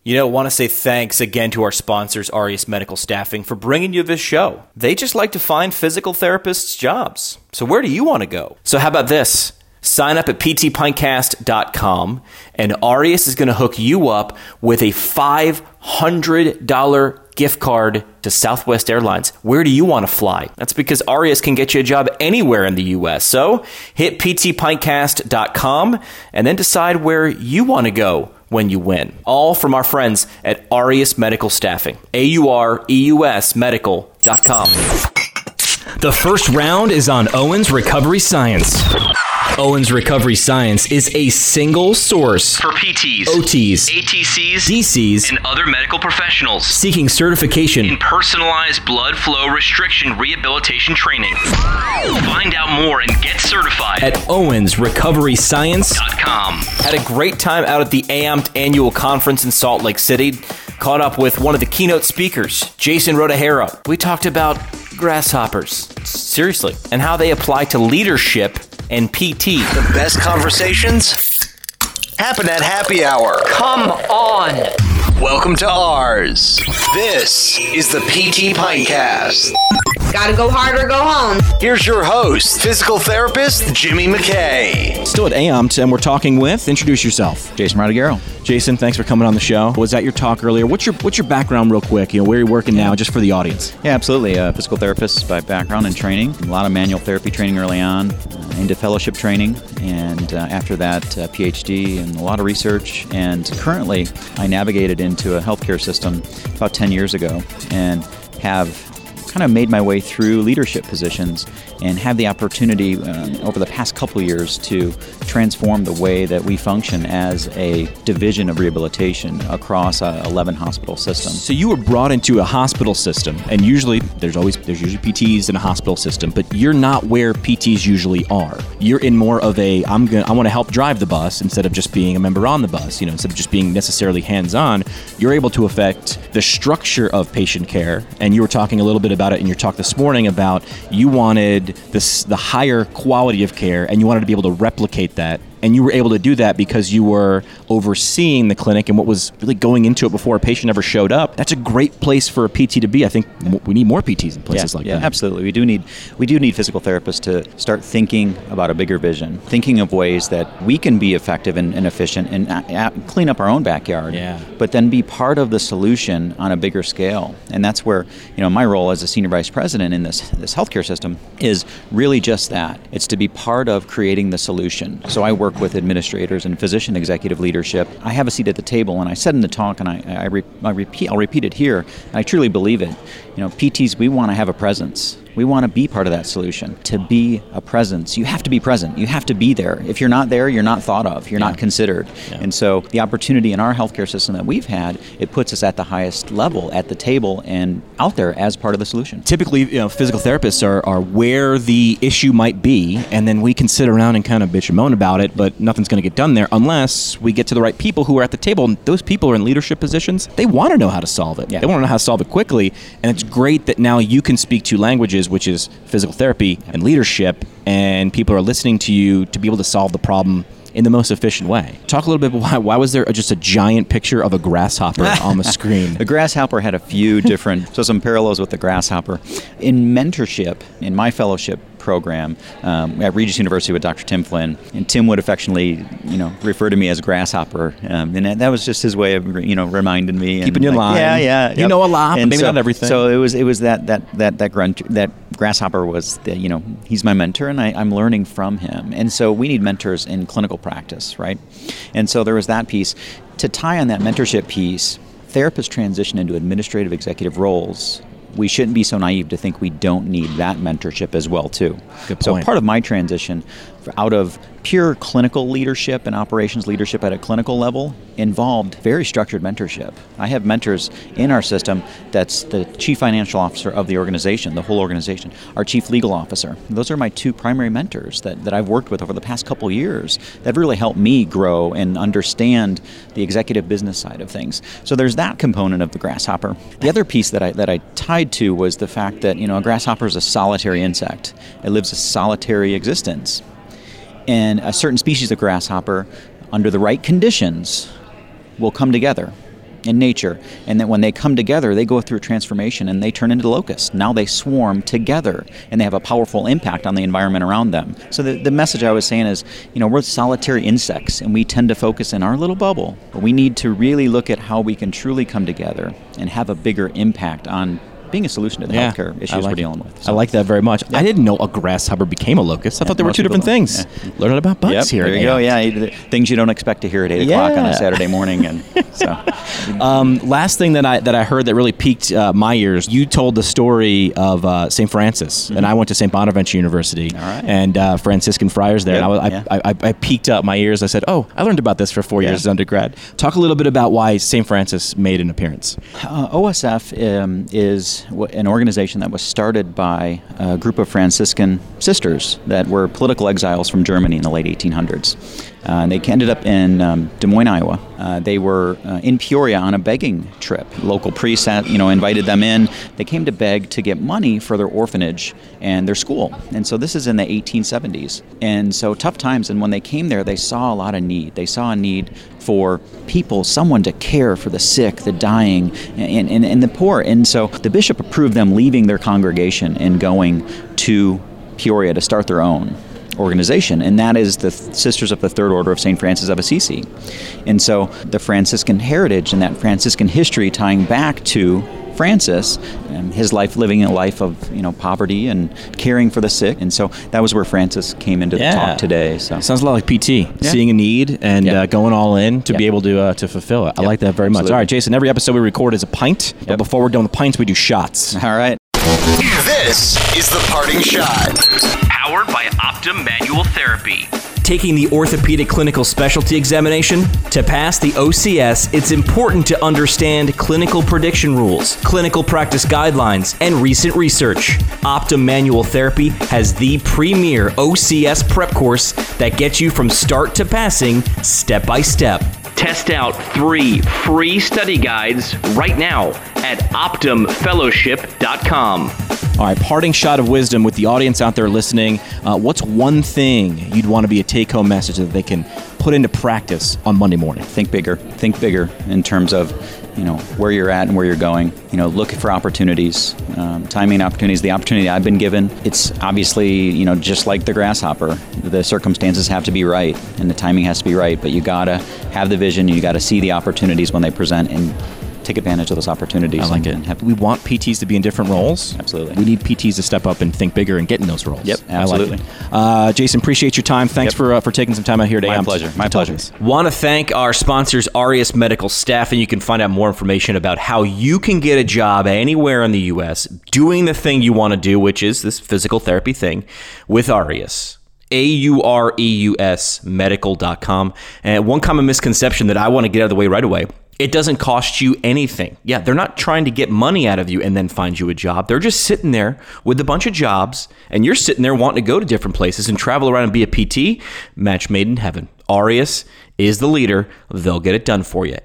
Want to say thanks again to our sponsors, Aureus Medical Staffing, for bringing you this show. They just like to find physical therapists jobs. So where do you want to go? So how about this? Sign up at ptpintcast.com, and Aureus is going to hook you up with a $500 gift card to Southwest Airlines. Where do you want to fly? That's because Aureus can get you a job anywhere in the U.S. So hit ptpintcast.com and then decide where you want to go when you win. All from our friends at Aureus Medical Staffing. AUREUS medical.com. The first round is on Owens Recovery Science. Owens Recovery Science is a single source for PTs, OTs, ATCs, DCs, and other medical professionals seeking certification in personalized blood flow restriction rehabilitation training. Find out more and get certified at owensrecoveryscience.com. Had a great time out at the AMPT annual conference in Salt Lake City. Caught up with one of the keynote speakers, Jason Rodahera. We talked about grasshoppers, seriously, and how they apply to leadership and PT. The best conversations happen at happy hour. Come on. Welcome to ours. This is the PT Pintcast. Gotta go hard or go home. Here's your host, physical therapist Jimmy McKay. Still at AMPT, and we're talking with, introduce yourself. Jason Rodagero. Jason, thanks for coming on the show. Was that your talk earlier? What's your background real quick? Where are you working now, just for the audience? Yeah, absolutely. Physical therapist by background and training. A lot of manual therapy training early on, into fellowship training, and after that, PhD and a lot of research. And currently, I navigated into a healthcare system about 10 years ago and have kind of made my way through leadership positions and have the opportunity over the past couple years to transform the way that we function as a division of rehabilitation across 11 hospital systems. So you were brought into a hospital system, and usually there's usually PTs in a hospital system, but you're not where PTs usually are. You're in more of I want to help drive the bus instead of just being a member on the bus. Instead of just being necessarily hands-on, you're able to affect the structure of patient care. And you were talking a little bit about it in your talk this morning about you wanted the higher quality of care, and you wanted to be able to replicate that. And you were able to do that because you were overseeing the clinic and what was really going into it before a patient ever showed up. That's a great place for a PT to be. I think we need more PTs in places like that. Yeah, absolutely. We do need physical therapists to start thinking about a bigger vision, thinking of ways that we can be effective and efficient and clean up our own backyard, but then be part of the solution on a bigger scale. And that's where my role as a senior vice president in this healthcare system is really just that. It's to be part of creating the solution. So I work with administrators and physician executive leadership. I have a seat at the table, and I said in the talk, and I'll repeat it here, and I truly believe it. PTs, we want to have a presence. We want to be part of that solution. To be a presence, you have to be present. You have to be there. If you're not there, you're not thought of. You're not considered. Yeah. And so the opportunity in our healthcare system that we've had, it puts us at the highest level, at the table, and out there as part of the solution. Typically, physical therapists are where the issue might be, and then we can sit around and kind of bitch and moan about it, but nothing's going to get done there unless we get to the right people who are at the table. And those people are in leadership positions. They want to know how to solve it. Yeah. They want to know how to solve it quickly, and it's great that now you can speak two languages, which is physical therapy and leadership, and people are listening to you to be able to solve the problem in the most efficient way. Talk a little bit about why was there just a giant picture of a grasshopper on the screen? The grasshopper had a few different, some parallels with the grasshopper. In mentorship, in my fellowship program at Regis University with Dr. Tim Flynn, and Tim would affectionately, refer to me as Grasshopper, and that was just his way of, reminding me, keeping you in line. Yeah. You know a lot, but maybe not everything. So it was that grunt, that Grasshopper was, he's my mentor, and I'm learning from him, and so we need mentors in clinical practice, right? And so there was that piece. To tie on that mentorship piece, therapists transition into administrative executive roles. We shouldn't be so naive to think we don't need that mentorship as well, too. Good point. So part of my transition out of pure clinical leadership and operations leadership at a clinical level involved very structured mentorship. I have mentors in our system that's the chief financial officer of the organization, the whole organization, our chief legal officer. Those are my two primary mentors that I've worked with over the past couple years that really helped me grow and understand the executive business side of things. So there's that component of the grasshopper. The other piece that I tied to was the fact that, a grasshopper is a solitary insect. It lives a solitary existence. And a certain species of grasshopper, under the right conditions, will come together. in nature. And that when they come together, they go through a transformation and they turn into locusts. Now they swarm together and they have a powerful impact on the environment around them. So the message I was saying is, we're solitary insects and we tend to focus in our little bubble. But we need to really look at how we can truly come together and have a bigger impact on being a solution to the healthcare issues we're dealing with. So. I like that very much. I didn't know a grasshopper became a locust. I thought they were two different things. Learning about bugs here. There you go. Yeah, things you don't expect to hear at 8 o'clock on a Saturday morning. And so, last thing that I heard that really piqued my ears. You told the story of St. Francis, and I went to St. Bonaventure University, and Franciscan friars there. And I peaked up my ears. I said, "Oh, I learned about this for 4 years as undergrad." Talk a little bit about why St. Francis made an appearance. OSF is an organization that was started by a group of Franciscan sisters that were political exiles from Germany in the late 1800s. They ended up in Des Moines, Iowa. They were in Peoria on a begging trip. Local priests, invited them in. They came to beg to get money for their orphanage and their school. And so this is in the 1870s. And so tough times. And when they came there, they saw a lot of need. They saw a need for people, someone to care for the sick, the dying, and the poor. And so the bishop approved them leaving their congregation and going to Peoria to start their own organization, and that is the Sisters of the Third Order of St. Francis of Assisi. And so the Franciscan heritage and that Franciscan history tying back to Francis and his life, living a life of poverty and caring for the sick, and so that was where Francis came into the talk today. So sounds a lot like PT, seeing a need and going all in to be able to fulfill it. I like that very much. All right, Jason. Every episode we record is a pint, but before we're done with pints, we do shots. All right. This is the parting shot. Powered by Optum Manual Therapy. Taking the orthopedic clinical specialty examination? To pass the OCS, it's important to understand clinical prediction rules, clinical practice guidelines, and recent research. Optum Manual Therapy has the premier OCS prep course that gets you from start to passing step by step. Test out 3 free study guides right now at OptumFellowship.com. All right, parting shot of wisdom with the audience out there listening. What's one thing you'd want to be a take-home message that they can put into practice on Monday morning? Think bigger. Think bigger in terms of where you're at and where you're going. Look for opportunities, timing opportunities. The opportunity I've been given, it's obviously, just like the grasshopper. The circumstances have to be right and the timing has to be right, but you gotta have the vision, you gotta see the opportunities when they present and take advantage of those opportunities. I like it. We want PTs to be in different roles. Absolutely. We need PTs to step up and think bigger and get in those roles. Yep, absolutely. I like it. Jason, appreciate your time. Thanks for taking some time out here today. My pleasure. My pleasure. Want to thank our sponsors, Aureus Medical Staff, and you can find out more information about how you can get a job anywhere in the U.S. doing the thing you want to do, which is this physical therapy thing, with Aureus. AUREUS medical.com. And one common misconception that I want to get out of the way right away: it doesn't cost you anything. Yeah, they're not trying to get money out of you and then find you a job. They're just sitting there with a bunch of jobs, and you're sitting there wanting to go to different places and travel around and be a PT. Match made in heaven. Aureus is the leader. They'll get it done for you.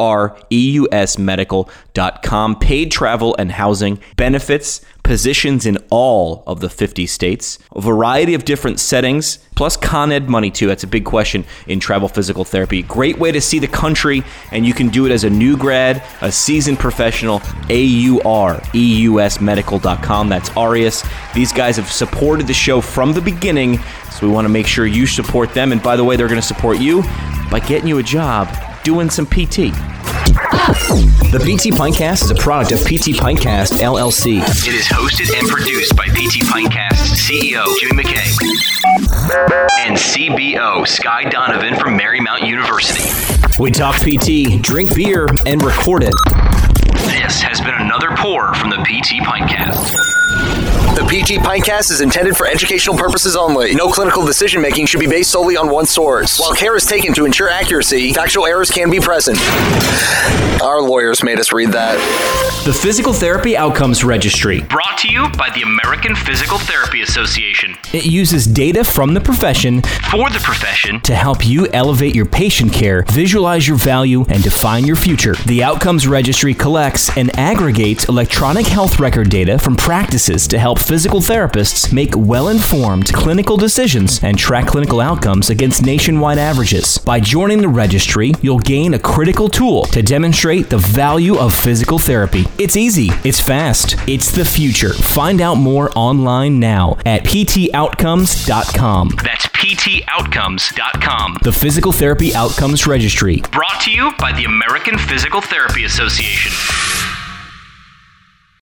AUREUSmedical.com. Paid travel and housing, benefits, positions in all of the 50 states, a variety of different settings, plus Con Ed money too. That's a big question in travel physical therapy. Great way to see the country, and you can do it as a new grad, a seasoned professional. AUREUSmedical.com. That's Aureus. These guys have supported the show from the beginning, so we want to make sure you support them. And by the way, they're going to support you by getting you a job doing some PT. The PT Pintcast is a product of PT Pintcast, LLC. It is hosted and produced by PT Pintcast CEO Jimmy McKay and CBO Sky Donovan from Marymount University. We talk PT, drink beer, and record it. This has been another pour from the PT Pintcast. The PT Pintcast is intended for educational purposes only. No clinical decision-making should be based solely on one source. While care is taken to ensure accuracy, factual errors can be present. Our lawyers made us read that. The Physical Therapy Outcomes Registry. Brought to you by the American Physical Therapy Association. It uses data from the profession For the profession. to help you elevate your patient care, visualize your value, and define your future. The Outcomes Registry collects and aggregates electronic health record data from practices to help physical therapists make well-informed clinical decisions and track clinical outcomes against nationwide averages. By joining the registry, you'll gain a critical tool to demonstrate demonstrate the value of physical therapy. It's easy. It's fast. It's the future. Find out more online now at ptoutcomes.com. That's ptoutcomes.com. The Physical Therapy Outcomes Registry. Brought to you by the American Physical Therapy Association.